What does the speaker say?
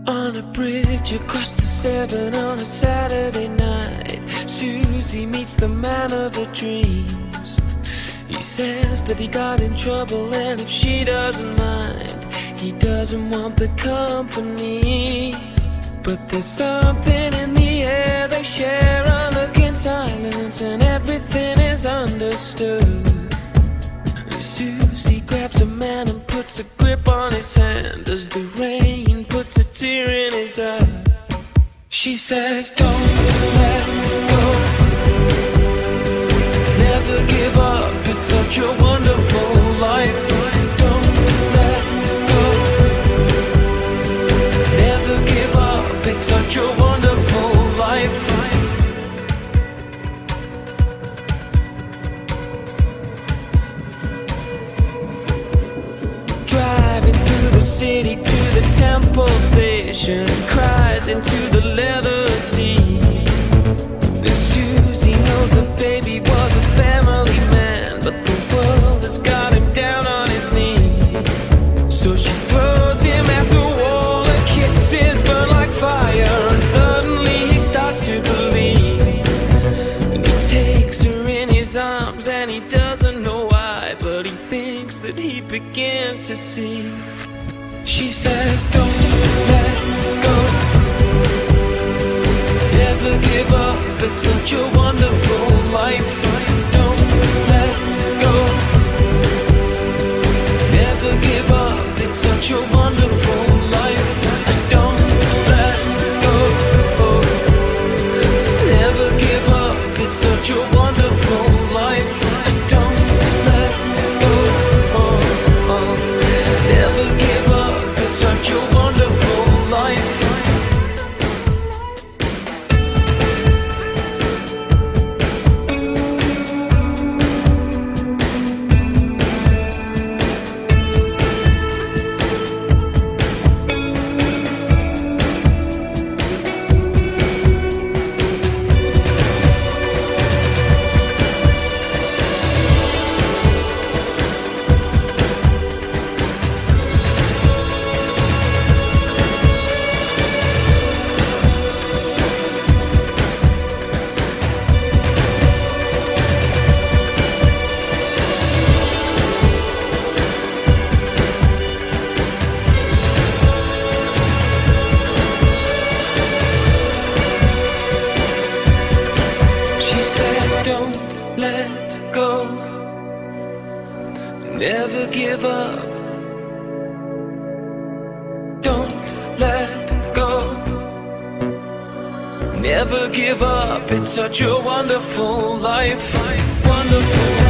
On a bridge across the Severn on a Saturday night, Susie meets the man of her dreams. He says that he got in trouble, and if she doesn't mind, he doesn't want the company. But there's something in the air, they share a look in silence, and everything is understood. Susie grabs a man and puts a grip on his hand as the rain puts a tear in his eye. She says, don't let go, never give up, it's such a wonderful life. Don't let go, never give up, it's such a wonderful life. Driving through the city to the Temple Station, cries into the leather seat. And Susie knows her baby was a family man, but the world has got him down on his knees. So she throws him at the wall, her kisses burn like fire, and suddenly he starts to believe. And he takes her in his arms, and he doesn't know why, but he thinks that he begins to see. She says, don't let go, never give up, it's such a wonderful life. Don't let go, never give up, it's such a wonderful life. Don't let go, never give up, it's such a wonderful life. Don't let go, never give up, it's such a wonderful life. Don't let go, never give up. Don't let go, never give up. It's such a wonderful life, wonderful.